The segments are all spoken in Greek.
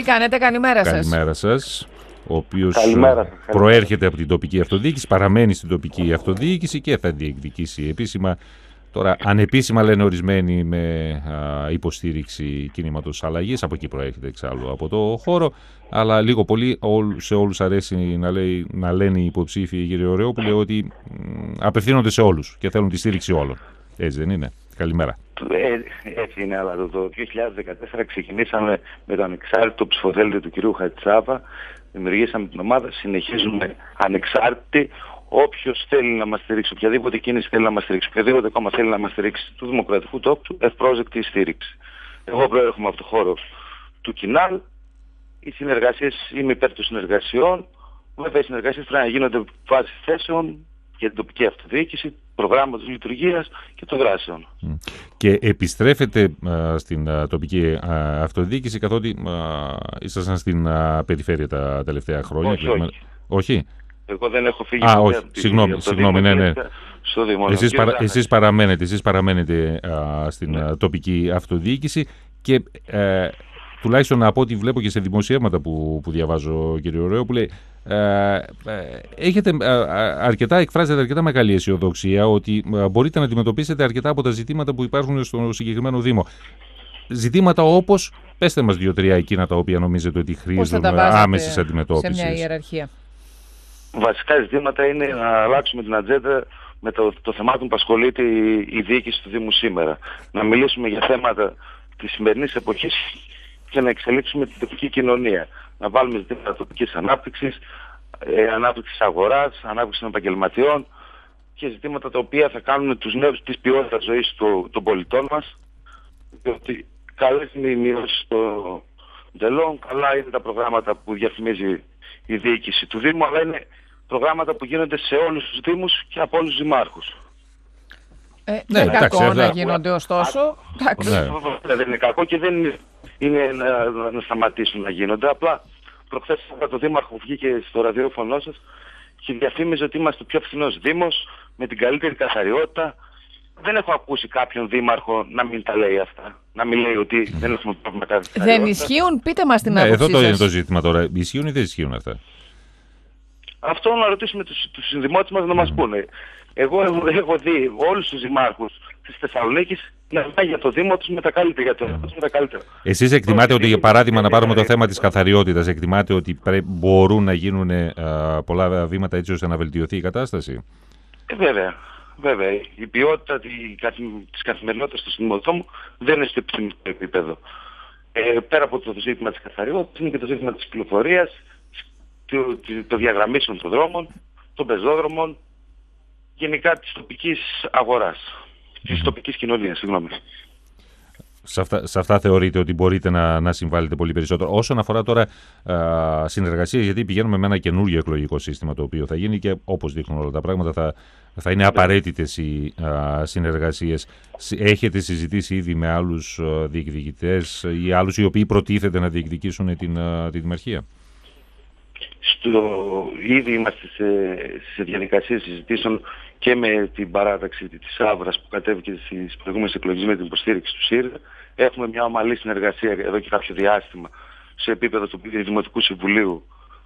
Τι κάνετε, καλημέρα σας. Καλημέρα σας. Ο οποίος προέρχεται από την τοπική αυτοδιοίκηση, παραμένει στην τοπική αυτοδιοίκηση και θα διεκδικήσει επίσημα. Τώρα, ανεπίσημα λένε ορισμένοι με υποστήριξη κινήματος αλλαγής, από εκεί προέρχεται εξάλλου από το χώρο, αλλά λίγο πολύ σε όλους αρέσει να λένε οι υποψήφοι, κύριε Ωρεόπουλε, ότι απευθύνονται σε όλους και θέλουν τη στήριξη όλων. Έτσι δεν είναι? Καλημέρα. Έτσι είναι, αλλά το 2014 ξεκινήσαμε με το ανεξάρτητο ψηφοδέλτιο του κυρίου Χατζησάβα, δημιουργήσαμε την ομάδα, συνεχίζουμε ανεξάρτητοι. Όποιος θέλει να μας στηρίξει, οποιαδήποτε κίνηση θέλει να μας στηρίξει, οποιαδήποτε κόμμα θέλει να μας στηρίξει του Δημοκρατικού Τόπου, ευπρόσδεκτη στήριξη. Εγώ προέρχομαι από το χώρο του Κινάλ. Οι συνεργασίες, είμαι υπέρ των συνεργασιών. Βέβαια οι συνεργασίες πρέπει να γίνονται βάσει θέσεων για την τοπική αυτοδιοίκηση, προγράμματος λειτουργίας και των δράσεων. Και επιστρέφετε στην τοπική αυτοδιοίκηση, καθότι ήσασταν στην περιφέρεια τα τελευταία χρόνια. Όχι. Εγώ δεν έχω φύγει. Όχι, συγγνώμη, ναι. Εσείς παραμένετε στην τοπική αυτοδιοίκηση και τουλάχιστον από ό,τι βλέπω και σε δημοσιεύματα που διαβάζω, κύριε Ωρεόπουλε, εκφράζετε αρκετά μεγάλη αισιοδοξία ότι μπορείτε να αντιμετωπίσετε αρκετά από τα ζητήματα που υπάρχουν στο συγκεκριμένο Δήμο. Ζητήματα όπως, πέστε μας 2-3 εκείνα τα οποία νομίζετε ότι χρήζουν άμεσης αντιμετώπισης. Σε μια ιεραρχία. Βασικά ζητήματα είναι να αλλάξουμε την ατζέντα με το θεμάτων που ασχολείται η διοίκηση του Δήμου σήμερα. Να μιλήσουμε για θέματα της σημερινής εποχής και να εξελίξουμε την τοπική κοινωνία. Να βάλουμε ζητήματα τοπικής ανάπτυξης, ανάπτυξης αγοράς, ανάπτυξης των επαγγελματιών και ζητήματα τα οποία θα κάνουν τους νέους της ποιότητας ζωής των πολιτών μας. Διότι καλές είναι οι μειώσεις των τελών, καλά είναι τα προγράμματα που διαφημίζει η διοίκηση του Δήμου, αλλά είναι προγράμματα που γίνονται σε όλους τους Δήμους και από όλους τους δημάρχους. Δεν είναι κακό να γίνονται ωστόσο. Δεν είναι κακό και δεν είναι να σταματήσουν να γίνονται. Απλά προχθές το Δήμαρχο βγήκε στο ραδιόφωνο σας και διαφήμιζε ότι είμαστε ο πιο φθηνός Δήμος, με την καλύτερη καθαριότητα. Δεν έχω ακούσει κάποιον δήμαρχο να μην τα λέει αυτά. Να μην λέει ότι δεν έχουμε πρόβλημα καθαριότητα. Δεν ισχύουν, πείτε μας την άποψή σας. Εδώ είναι το ζήτημα τώρα. Ισχύουν ή δεν ισχύουν αυτά? Αυτό να ρωτήσουμε τους συνδημότες μας να μας πούνε. Εγώ έχω δει όλους τους δημάρχους της Θεσσαλονίκης να μιλάνε για το Δήμο τους με τα καλύτερα. Εσείς εκτιμάτε ότι, για παράδειγμα, να πάρουμε το θέμα της καθαριότητας, εκτιμάτε ότι μπορούν να γίνουν πολλά βήματα έτσι ώστε να βελτιωθεί η κατάσταση? Βέβαια. Η ποιότητα της καθημερινότητας του συνδημοτών μου δεν είναι στο επιθυμητό επίπεδο. Πέρα από το ζήτημα της καθαριότητας είναι και το ζήτημα της πληροφορίας, των διαγραμμίσεων των δρόμων, των πεζόδρομων, γενικά της τοπικής αγοράς, της τοπικής κοινωνίας, συγγνώμη. Σε αυτά θεωρείτε ότι μπορείτε να συμβάλλετε πολύ περισσότερο? Όσον αφορά τώρα συνεργασίες, γιατί πηγαίνουμε με ένα καινούργιο εκλογικό σύστημα το οποίο θα γίνει και όπως δείχνουν όλα τα πράγματα θα είναι απαραίτητες οι συνεργασίες. Έχετε συζητήσει ήδη με άλλους διεκδικητές ή άλλους οι οποίοι προτίθεται να διεκδικήσουν τη δημαρχία? Ήδη είμαστε σε διαδικασίες συζητήσεων και με την παράταξη της Άβρας που κατέβηκε στις προηγούμενες εκλογές με την υποστήριξη του ΣΥΡΙΖΑ. Έχουμε μια ομαλή συνεργασία εδώ και κάποιο διάστημα σε επίπεδο του Δημοτικού Συμβουλίου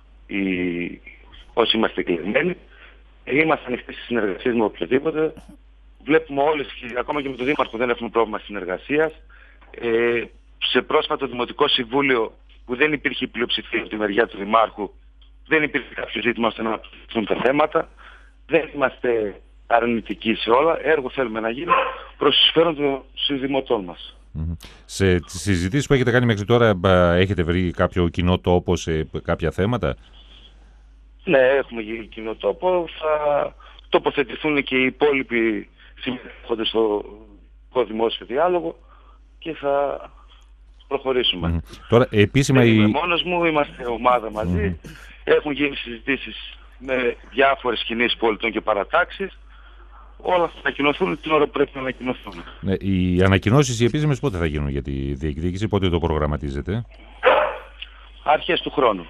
όσοι είμαστε εκλεγμένοι. Είμαστε ανοιχτοί στις συνεργασίες με οποιοδήποτε. Βλέπουμε όλες, ακόμα και με τον Δήμαρχο δεν έχουμε πρόβλημα συνεργασίας. Σε πρόσφατο Δημοτικό Συμβούλιο που δεν υπήρχε πλειοψηφία από τη μεριά του Δημάρχου, δεν υπήρχε κάποιο ζήτημα ώστε να αναπτυχθούν τα θέματα. Δεν είμαστε αρνητικοί σε όλα. Έργο θέλουμε να γίνει προς συμφέρον των συνδημοτών μας. Σε συζητήσεις που έχετε κάνει μέχρι τώρα, έχετε βρει κάποιο κοινό τόπο σε κάποια θέματα? Ναι, έχουμε κοινό τόπο. Θα τοποθετηθούν και οι υπόλοιποι συμμετέχοντες στο δημόσιο διάλογο και θα προχωρήσουμε. Τώρα, επίσημα δεν είμαι μόνος μου, είμαστε ομάδα μαζί. Έχουν γίνει συζητήσεις με διάφορες κινήσεις πολιτών και παρατάξεις. Όλα θα ανακοινωθούν την ώρα που πρέπει να ανακοινωθούν. Ναι, οι ανακοινώσεις οι επίσημες πότε θα γίνουν για τη διεκδίκηση, πότε το προγραμματίζετε? Αρχές του χρόνου.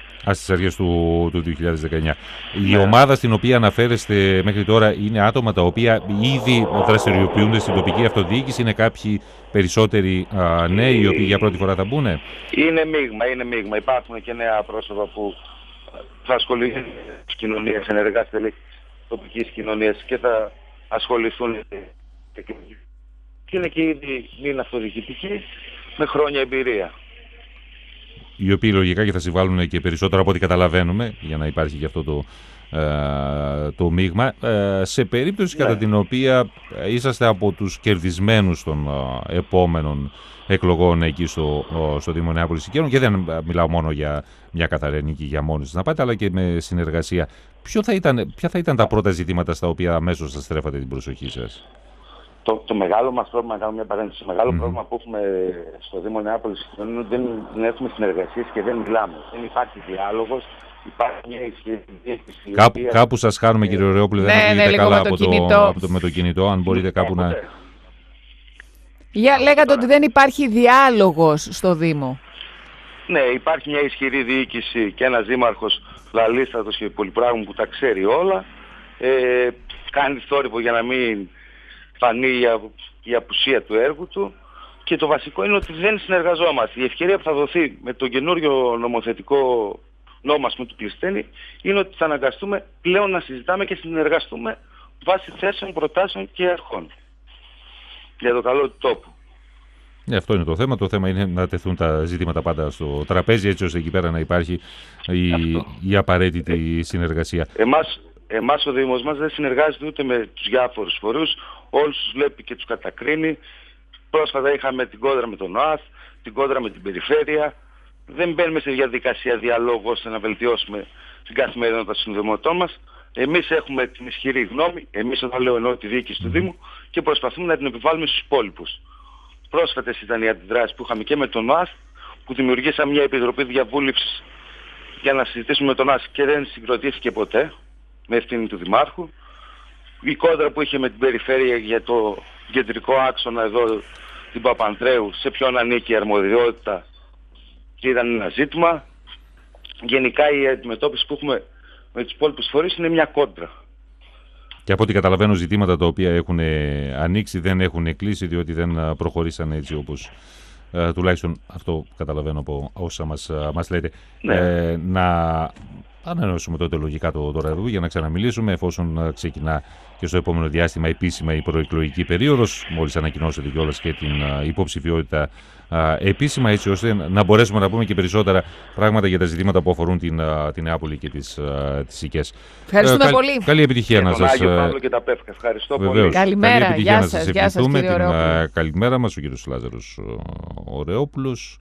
Στις αρχές του 2019. Η ομάδα στην οποία αναφέρεστε μέχρι τώρα είναι άτομα τα οποία ήδη δραστηριοποιούνται στην τοπική αυτοδιοίκηση, είναι κάποιοι περισσότεροι νέοι οι οποίοι για πρώτη φορά θα μπουν? Είναι μείγμα. Υπάρχουν και νέα πρόσωπα που θα ασχοληθούν με τις κοινωνίες, ενεργά στελέχη τοπικής κοινωνίας και θα ασχοληθούν και είναι και ήδη είναι αυτοδιοικητικοί με χρόνια εμπειρία. Οι οποίοι λογικά και θα συμβάλλουν και περισσότερο από ό,τι καταλαβαίνουμε, για να υπάρχει και αυτό το μείγμα. Σε περίπτωση κατά την οποία είσαστε από τους κερδισμένους των επόμενων εκλογών εκεί στο Δήμο Νεάπολης Σικαίων, και δεν μιλάω μόνο για μια καθαρή νίκη για μόνοι σας να πάτε, αλλά και με συνεργασία, ποια θα ήταν τα πρώτα ζητήματα στα οποία αμέσως θα στρέφατε την προσοχή σας? Το μεγάλο μας πρόβλημα, να κάνω μια παρένθεση, το μεγάλο πρόβλημα που έχουμε στο Δήμο Νεάπολης είναι ότι δεν έχουμε συνεργασίες και δεν μιλάμε. Δεν υπάρχει διάλογος, υπάρχει μια ισχυρή. Κάπου σας χάνουμε, κύριε Ωρεόπουλε, δεν ακούγεται καλά με το κινητό, αν μπορείτε κάπου να... Λέγατε ότι δεν υπάρχει διάλογος στο Δήμο. Ναι, υπάρχει μια ισχυρή διοίκηση και ένας δήμαρχος λαλίστατος και πολυπράγμου που τα ξέρει όλα. Κάνει θόρυβο για να μην φανεί η απουσία του έργου του, και το βασικό είναι ότι δεν συνεργαζόμαστε. Η ευκαιρία που θα δοθεί με το καινούριο νομοθετικό νόμο του Πλειστένη είναι ότι θα αναγκαστούμε πλέον να συζητάμε και συνεργαστούμε βάσει θέσεων, προτάσεων και αρχών για το καλό του τόπου. Αυτό είναι το θέμα. Το θέμα είναι να τεθούν τα ζητήματα πάντα στο τραπέζι, έτσι ώστε εκεί πέρα να υπάρχει η απαραίτητη συνεργασία. Εμάς ο Δήμος μας δεν συνεργάζεται ούτε με τους διάφορους φορούς, όλους τους βλέπει και τους κατακρίνει. Πρόσφατα είχαμε την κόντρα με τον ΟΑΘ, την κόντρα με την περιφέρεια. Δεν μπαίνουμε σε διαδικασία διαλόγου ώστε να βελτιώσουμε την καθημερινότητα των συνδημοτών μας. Εμείς έχουμε την ισχυρή γνώμη, εμείς όταν λέω εννοώ τη διοίκηση του Δήμου, και προσπαθούμε να την επιβάλλουμε στους υπόλοιπους. Πρόσφατες ήταν οι αντιδράσεις που είχαμε και με τον ΟΑΘ, που δημιουργήσαμε μια επιτροπή διαβούλευσης για να συζητήσουμε με τον ΟΑΘ και δεν συγκροτήθηκε ποτέ με ευθύνη του Δημάρχου. Η κόντρα που είχε με την περιφέρεια για το κεντρικό άξονα εδώ, την Παπανδρέου, σε ποιον ανήκει η αρμοδιότητα, και ήταν ένα ζήτημα. Γενικά η αντιμετώπιση που έχουμε με τους υπόλοιπους φορείς είναι μια κόντρα. Και από ό,τι καταλαβαίνω, ζητήματα τα οποία έχουν ανοίξει δεν έχουν κλείσει, διότι δεν προχωρήσαν έτσι όπως τουλάχιστον αυτό καταλαβαίνω από όσα μας λέτε. Ναι. Να ανανεώσουμε τότε λογικά το ραντεβού για να ξαναμιλήσουμε, εφόσον ξεκινά και στο επόμενο διάστημα επίσημα η προεκλογική περίοδος. Μόλις ανακοινώσετε κιόλας και την υποψηφιότητα επίσημα, έτσι ώστε να μπορέσουμε να πούμε και περισσότερα πράγματα για τα ζητήματα που αφορούν την Νεάπολη και τις Σικές. Ευχαριστούμε πολύ. Καλή επιτυχία να σας. Άγιο Παύλο και τα Πεύκα. Ευχαριστώ πολύ. Καλημέρα. Γεια σας, κύριε Ωρεόπουλε. Καλημέρα μας, ο κύριος Λάζαρος Ωρεόπουλος.